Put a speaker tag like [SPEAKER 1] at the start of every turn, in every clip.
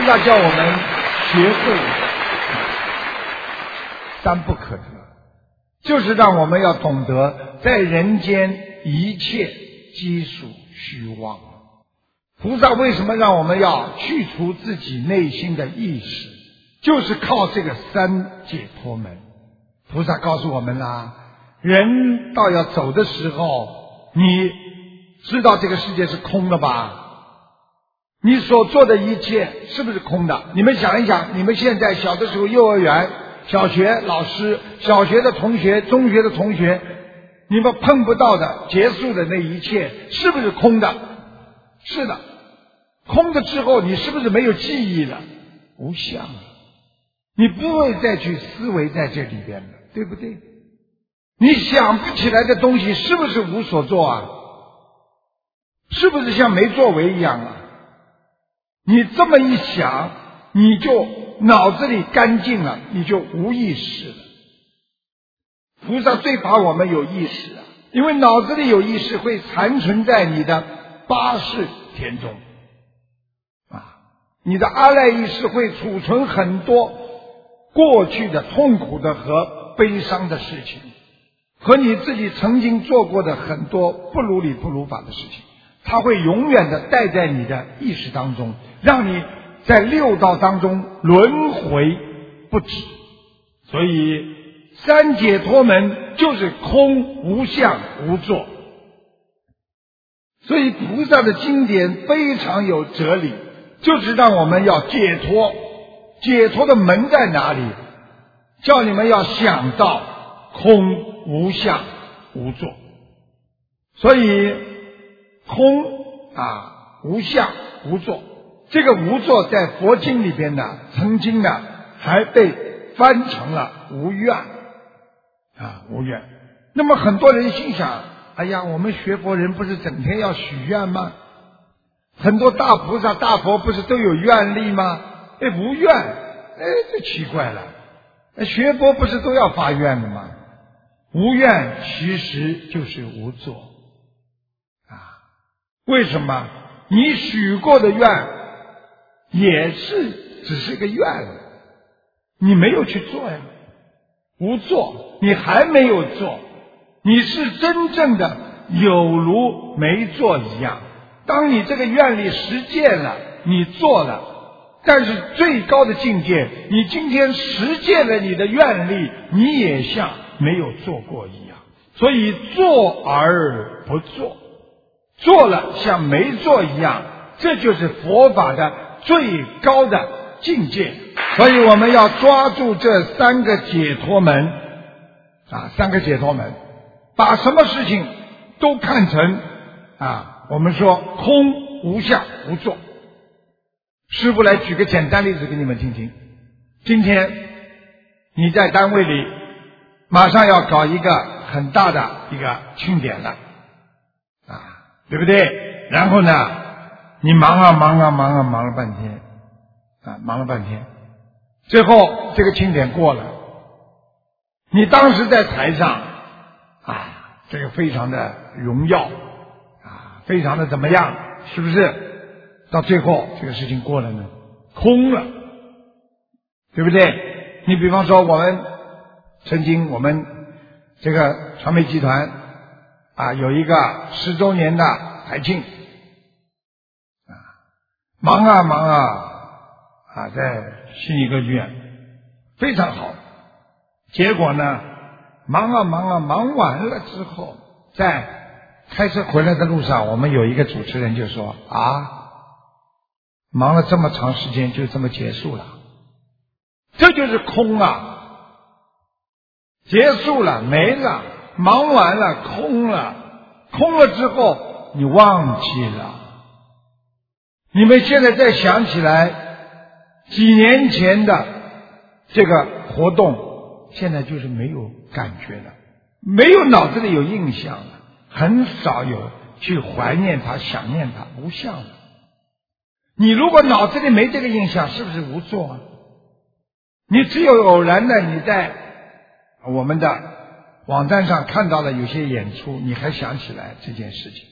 [SPEAKER 1] 萨叫我们学会三不可得，就是让我们要懂得在人间一切皆属虚妄。菩萨为什么让我们要去除自己内心的意识，就是靠这个三解脱门。菩萨告诉我们啦，人到要走的时候，你知道这个世界是空的吧？你所做的一切是不是空的？你们想一想，你们现在小的时候，幼儿园、小学老师、小学的同学、中学的同学，你们碰不到的结束的那一切是不是空的？是的。空的之后，你是不是没有记忆了？无相了，你不会再去思维在这里边了，对不对？你想不起来的东西是不是无所作啊？是不是像没作为一样啊？你这么一想，你就脑子里干净了，你就无意识了。菩萨最怕我们有意识啊，因为脑子里有意识会残存在你的八识田中啊，你的阿赖意识会储存很多过去的痛苦的和悲伤的事情，和你自己曾经做过的很多不如理不如法的事情，它会永远的带在你的意识当中，让你在六道当中轮回不止。所以三解脱门就是空无相无作。所以菩萨的经典非常有哲理，就是让我们要解脱。解脱的门在哪里？叫你们要想到空无相无作。所以空无相无作，这个无作在佛经里边呢，曾经呢还被翻成了无愿无愿。那么很多人心想，哎呀，我们学佛人不是整天要许愿吗？很多大菩萨大佛不是都有愿力吗？无愿，这奇怪了，学佛不是都要发愿的吗？无愿其实就是无作为什么？你许过的愿也是只是个愿，你没有去做呀。无作，你还没有做，你是真正的有如没做一样。当你这个愿力实践了，你做了，但是最高的境界，你今天实践了你的愿力，你也像没有做过一样。所以做而不做，做了像没做一样，这就是佛法的最高的境界。所以我们要抓住这三个解脱门三个解脱门，把什么事情都看成我们说空无相无作。师父来举个简单例子给你们听听。今天你在单位里马上要搞一个很大的一个庆典了对不对？然后呢，你忙了半天忙了半天，最后这个庆典过了，你当时在台上这个非常的荣耀非常的怎么样，是不是？到最后这个事情过了呢，空了，对不对？你比方说我们这个传媒集团有一个10周年的台庆忙在悉尼歌剧院非常好。结果呢，忙完了之后，在开车回来的路上，我们有一个主持人就说忙了这么长时间就这么结束了，这就是空结束了，没了，忙完了，空了之后你忘记了。你们现在再想起来几年前的这个活动，现在就是没有感觉了，没有脑子里有印象了，很少有去怀念它想念它，无相了。你如果脑子里没这个印象，是不是无作你只有偶然的你在我们的网站上看到了有些演出，你还想起来这件事情。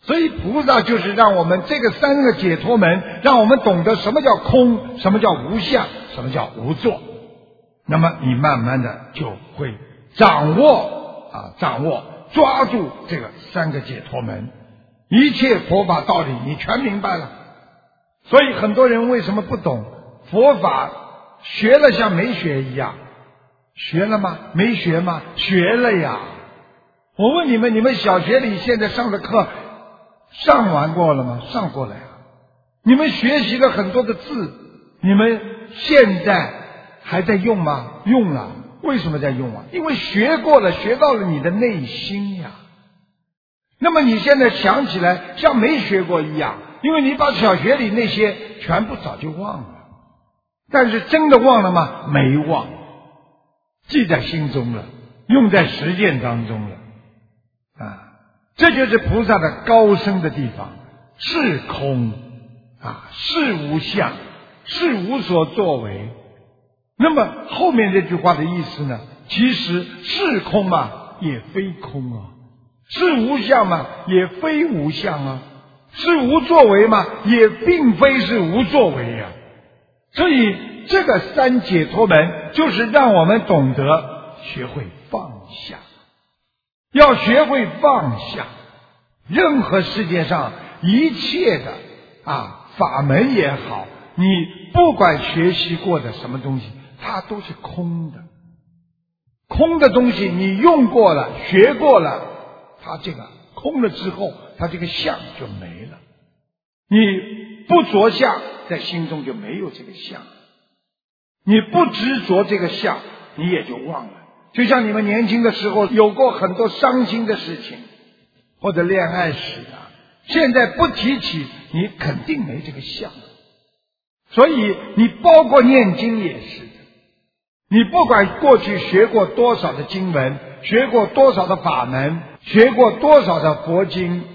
[SPEAKER 1] 所以菩萨就是让我们这个三个解脱门，让我们懂得什么叫空，什么叫无相，什么叫无作。那么你慢慢的就会掌握抓住这个三个解脱门，一切佛法道理你全明白了。所以很多人为什么不懂佛法，学了像没学一样。学了吗？没学吗？学了呀。我问你们，你们小学里现在上的课上完过了吗？上过了呀。你们学习了很多的字，你们现在还在用吗？用了。为什么在用啊？因为学过了，学到了你的内心呀。那么你现在想起来像没学过一样，因为你把小学里那些全部早就忘了。但是真的忘了吗？没忘，记在心中了，用在实践当中了啊！这就是菩萨的高深的地方。是空啊，是无相，是无所作为。那么后面这句话的意思呢？其实是空嘛，也非空啊；是无相嘛，也非无相啊；是无作为嘛，也并非是无作为啊。所以这个三解脱门就是让我们懂得学会放下，要学会放下。任何世界上一切的法门也好，你不管学习过的什么东西，它都是空的。空的东西你用过了，学过了，它这个空了之后，它这个相就没了。你不着相，在心中就没有这个相。你不执着这个相，你也就忘了。就像你们年轻的时候有过很多伤心的事情，或者恋爱史现在不提起，你肯定没这个相。所以你包括念经也是的，你不管过去学过多少的经文，学过多少的法门，学过多少的佛经，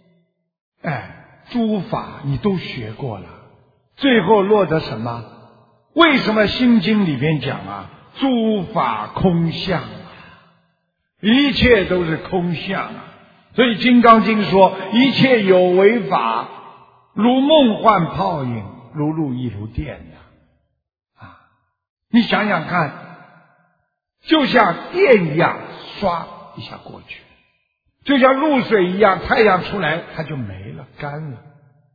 [SPEAKER 1] 诸法你都学过了，最后落得什么？为什么心经里边讲诸法空相一切都是空相所以金刚经说，一切有为法，如梦幻泡影，如露亦如电你想想看，就像电一样，刷一下过去，就像露水一样，太阳出来它就没了，干了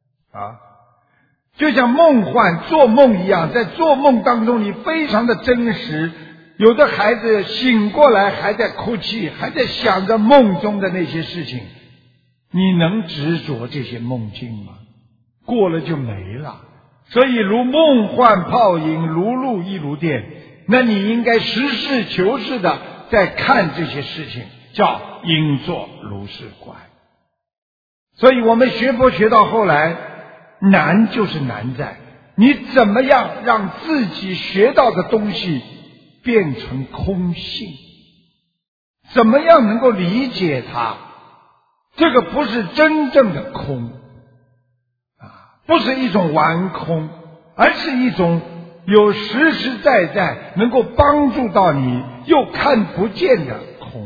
[SPEAKER 1] 就像梦幻做梦一样，在做梦当中你非常的真实。有的孩子醒过来还在哭泣，还在想着梦中的那些事情，你能执着这些梦境吗？过了就没了。所以如梦幻泡影，如露亦如电，那你应该实事求是的在看这些事情，叫应作如是观。所以我们学佛学到后来，难就是难在你怎么样让自己学到的东西变成空性，怎么样能够理解它？这个不是真正的空不是一种玩空，而是一种有实实在在能够帮助到你又看不见的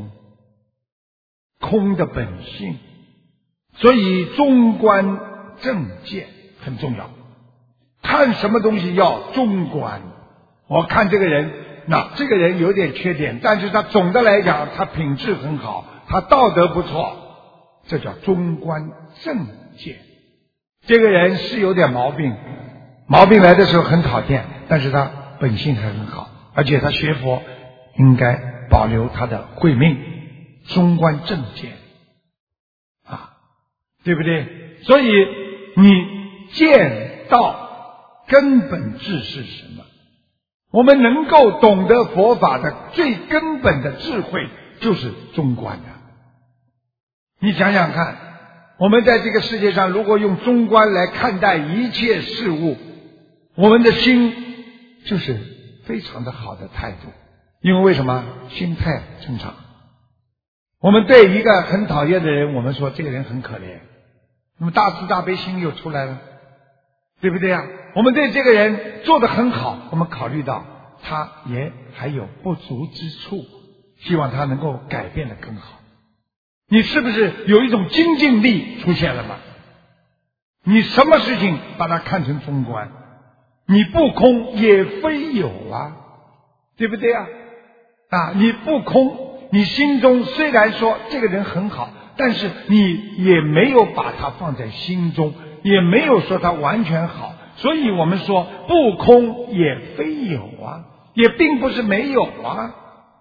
[SPEAKER 1] 空的本性。所以中观正见很重要，看什么东西要中观。我看这个人，这个人有点缺点，但是他总的来讲他品质很好，他道德不错，这叫中观正见。这个人是有点毛病来的时候很讨厌，但是他本性还很好，而且他学佛应该保留他的慧命，中观正见对不对？所以你见到根本智是什么？我们能够懂得佛法的最根本的智慧就是中观你想想看，我们在这个世界上如果用中观来看待一切事物，我们的心就是非常的好的态度。因为为什么？心态正常。我们对一个很讨厌的人，我们说这个人很可怜，那么大慈大悲心又出来了，对不对我们对这个人做得很好，我们考虑到他也还有不足之处，希望他能够改变得更好。 你是不是有一种精进力出现了吗？你什么事情把它看成中观，你不空也非有啊，对不对啊？你不空，你心中虽然说这个人很好，但是你也没有把他放在心中，也没有说他完全好，所以我们说不空也非有啊，也并不是没有啊。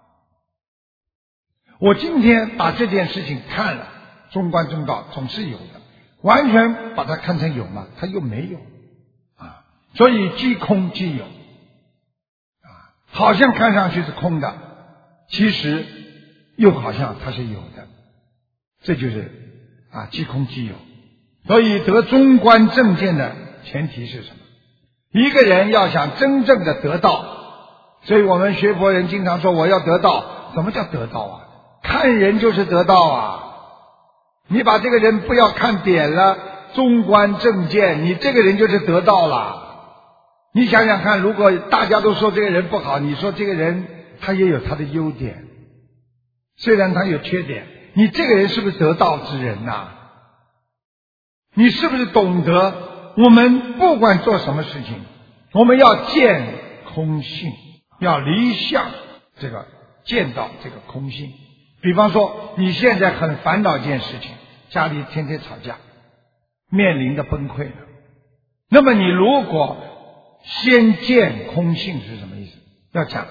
[SPEAKER 1] 我今天把这件事情看了，中观中道总是有的，完全把它看成有吗？它又没有啊，所以即空即有啊，好像看上去是空的，其实又好像它是有的，这就是即空即有。所以得中观正见的前提是什么？一个人要想真正的得道，所以我们学佛人经常说我要得道。什么叫得道啊？看人就是得道啊！你把这个人不要看扁了，中观正见，你这个人就是得道了。你想想看，如果大家都说这个人不好，你说这个人他也有他的优点，虽然他有缺点，你这个人是不是得道之人呐？你是不是懂得我们不管做什么事情，我们要见空性，要离相这个见到这个空性。比方说你现在很烦恼一件事情，家里天天吵架，面临的崩溃了，那么你如果先见空性是什么意思？要讲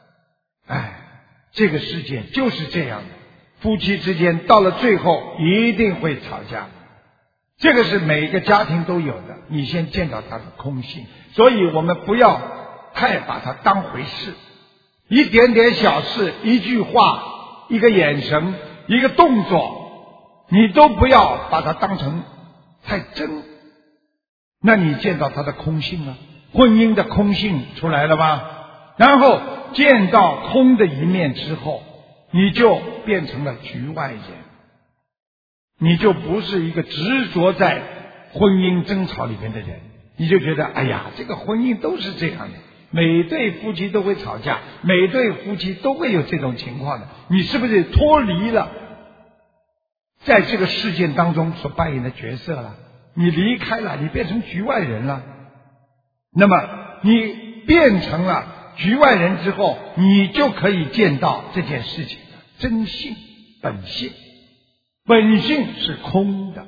[SPEAKER 1] 这个世界就是这样的，夫妻之间到了最后一定会吵架，这个是每个家庭都有的，你先见到它的空性。所以我们不要太把它当回事，一点点小事，一句话，一个眼神，一个动作，你都不要把它当成太真，那你见到它的空性了，婚姻的空性出来了吧？然后见到空的一面之后，你就变成了局外人，你就不是一个执着在婚姻争吵里面的人，你就觉得这个婚姻都是这样的，每对夫妻都会吵架，每对夫妻都会有这种情况的，你是不是脱离了在这个事件当中所扮演的角色了？你离开了，你变成局外人了。那么你变成了局外人之后，你就可以见到这件事情的真性本性。本性是空的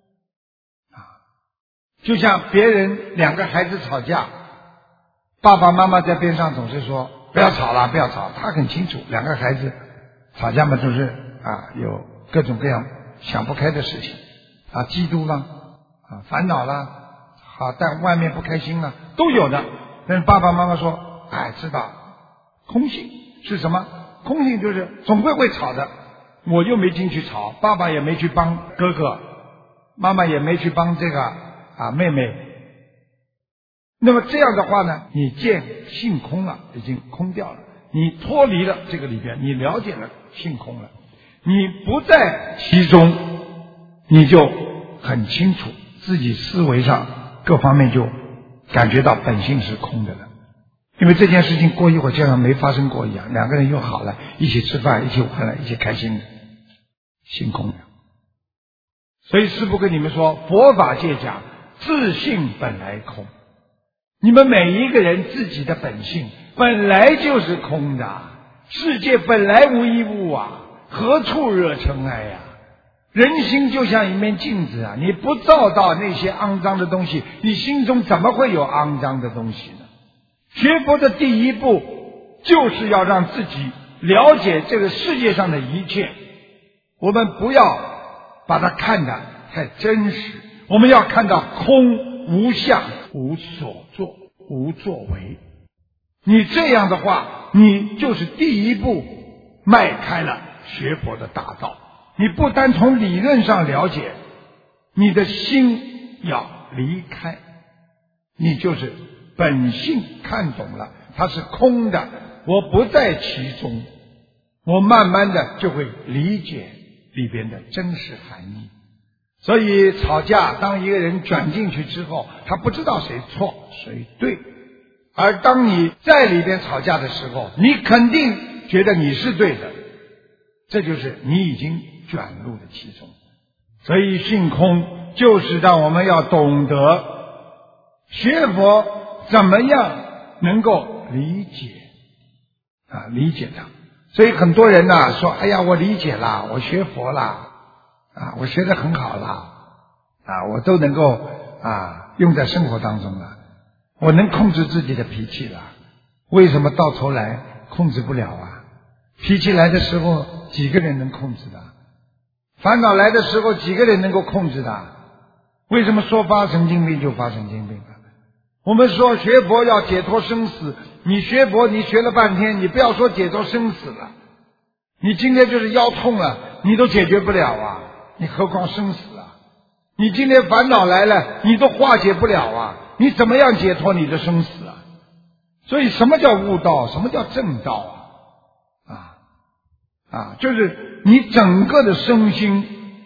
[SPEAKER 1] 就像别人两个孩子吵架，爸爸妈妈在边上总是说不要吵了，不要吵。他很清楚，两个孩子吵架嘛，就是有各种各样想不开的事情嫉妒啦烦恼啦但外面不开心了都有的。但是爸爸妈妈说知道空性是什么？空性就是总归会吵的，我又没进去吵，爸爸也没去帮哥哥，妈妈也没去帮这个妹妹。那么这样的话呢，你见性空了，已经空掉了，你脱离了这个里边，你了解了性空了，你不在其中，你就很清楚自己思维上各方面就感觉到本性是空的了。因为这件事情过一会儿就像没发生过一样，两个人又好了，一起吃饭，一起玩了，一起开心的，性空了。所以师父跟你们说，佛法界讲自性本来空，你们每一个人自己的本性本来就是空的，世界本来无一物何处惹尘埃呀？人心就像一面镜子你不照到那些肮脏的东西，你心中怎么会有肮脏的东西呢？学佛的第一步就是要让自己了解这个世界上的一切，我们不要把它看得太真实，我们要看到空无相无所作无作为。你这样的话，你就是第一步迈开了学佛的大道。你不单从理论上了解，你的心要离开，你就是本性看懂了，它是空的，我不在其中，我慢慢的就会理解里边的真实含义。所以吵架，当一个人转进去之后，他不知道谁错谁对，而当你在里边吵架的时候，你肯定觉得你是对的， 这就是你已经卷入了其中。所以性空就是让我们要懂得学佛怎么样能够理解理解它。所以很多人说，哎呀，我理解了，我学佛了我学得很好了我都能够用在生活当中了，我能控制自己的脾气了。为什么到头来控制不了脾气来的时候几个人能控制的？烦恼来的时候几个人能够控制的？为什么说发神经病就发神经病了？我们说学佛要解脱生死，你学佛你学了半天，你不要说解脱生死了，你今天就是腰痛了你都解决不了你何况生死你今天烦恼来了你都化解不了你怎么样解脱你的生死所以什么叫悟道，什么叫正道就是你整个的身心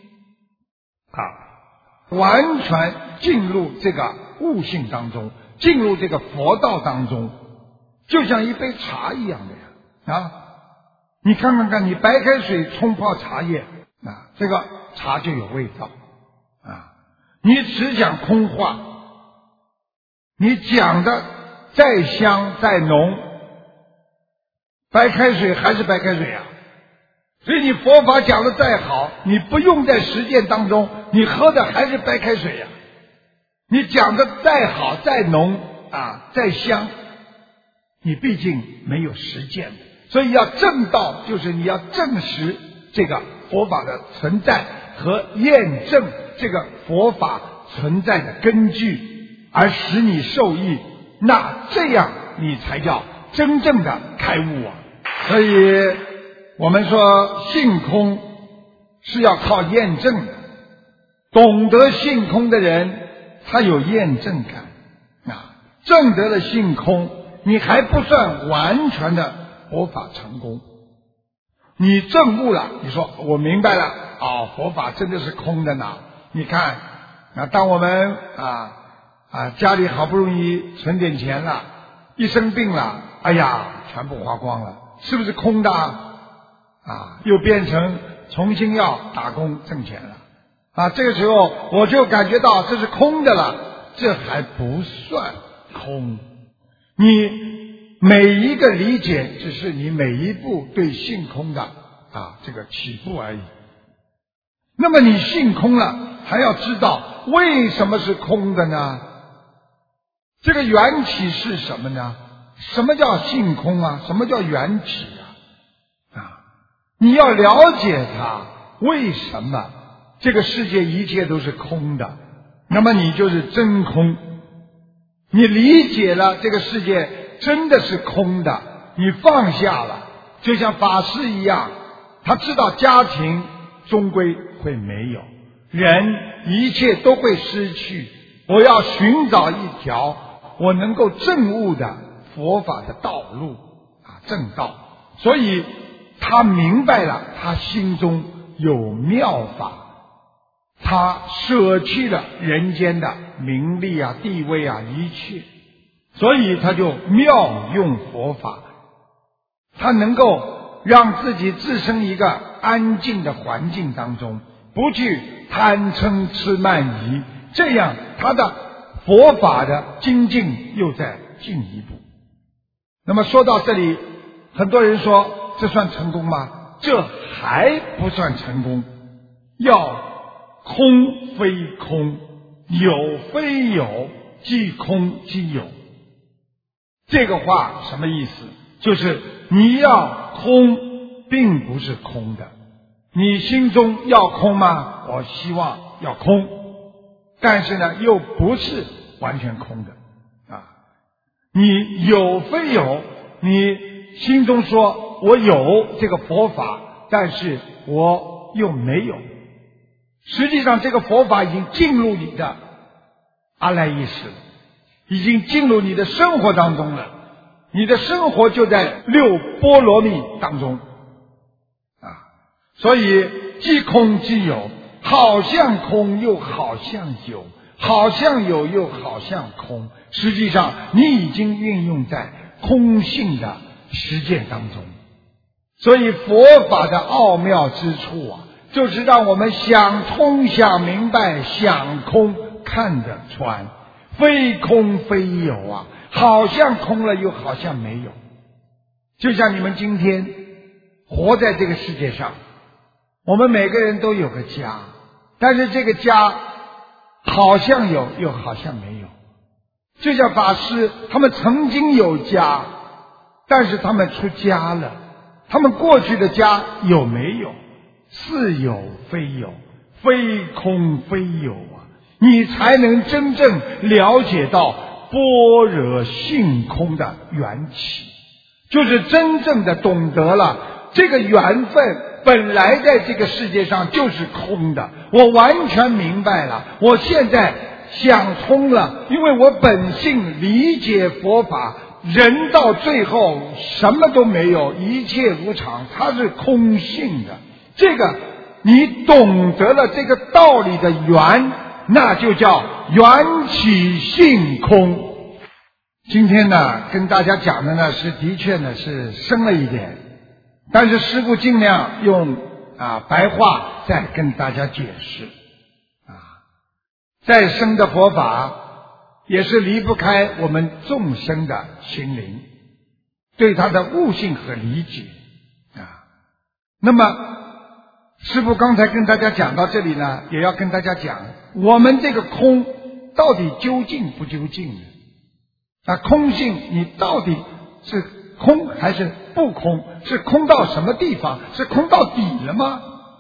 [SPEAKER 1] 完全进入这个悟性当中，进入这个佛道当中，就像一杯茶一样的你看看你白开水冲泡茶叶这个茶就有味道你只讲空话，你讲的再香再浓，白开水还是白开水所以你佛法讲的再好，你不用在实践当中，你喝的还是白开水你讲的再好再浓再香，你毕竟没有实践，所以要正道，就是你要证实这个佛法的存在和验证这个佛法存在的根据，而使你受益，那这样你才叫真正的开悟所以我们说性空是要靠验证的，懂得性空的人他有验证感证得了性空，你还不算完全的佛法成功。你证悟了，你说我明白了佛法真的是空的呢。你看当我们家里好不容易存点钱了，一生病了，哎呀全部花光了，是不是空的又变成重新要打工挣钱了这个时候我就感觉到这是空的了，这还不算空。你每一个理解只是你每一步对性空的这个起步而已。那么你性空了，还要知道为什么是空的呢？这个缘起是什么呢？什么叫性空什么叫缘起你要了解它，为什么这个世界一切都是空的，那么你就是真空。你理解了这个世界真的是空的，你放下了，就像法师一样，他知道家庭终归会没有，人一切都会失去，我要寻找一条我能够证悟的佛法的道路正道。所以他明白了，他心中有妙法，他舍弃了人间的名利地位一切，所以他就妙用佛法，他能够让自己置身一个安静的环境当中，不去贪嗔痴慢疑，这样他的佛法的精进又在进一步。那么说到这里，很多人说这算成功吗？这还不算成功，要空非空，有非有，即空即有。这个话什么意思？就是你要空并不是空的，你心中要空吗？我希望要空，但是呢又不是完全空的你有非有，你心中说我有这个佛法，但是我又没有，实际上这个佛法已经进入你的阿赖意识了，已经进入你的生活当中了，你的生活就在六波罗蜜当中所以即空即有，好像空又好像有，好像有又好像空，实际上你已经运用在空性的实践当中。 所以佛法的奥妙之处啊，就是让我们想通想明白，想空看得穿，非空非有啊，好像空了又好像没有。就像你们今天活在这个世界上，我们每个人都有个家，但是这个家好像有又好像没有。就像法师他们曾经有家，但是他们出家了，他们过去的家有没有？似有非有，非空非有啊，你才能真正了解到般若性空的缘起，就是真正的懂得了这个缘分本来在这个世界上就是空的，我完全明白了，我现在想通了，因为我本性理解佛法，人到最后什么都没有，一切无常，它是空性的。这个你懂得了这个道理的缘，那就叫缘起性空。今天呢跟大家讲的呢是的确呢是深了一点，但是师父尽量用白话再跟大家解释。再深的佛法也是离不开我们众生的心灵对它的悟性和理解那么师父刚才跟大家讲到这里呢，也要跟大家讲我们这个空到底究竟不究竟呢？空性你到底是空还是不空？是空到什么地方？是空到底了吗？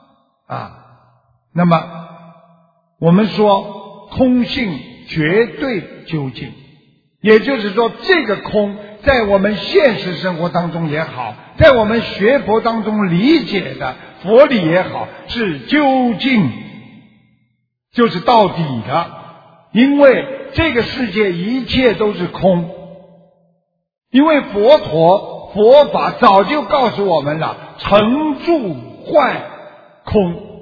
[SPEAKER 1] 那么我们说空性绝对究竟，也就是说这个空在我们现实生活当中也好，在我们学佛当中理解的佛理也好，是究竟，就是到底的。因为这个世界一切都是空，因为佛法早就告诉我们了，成住坏空。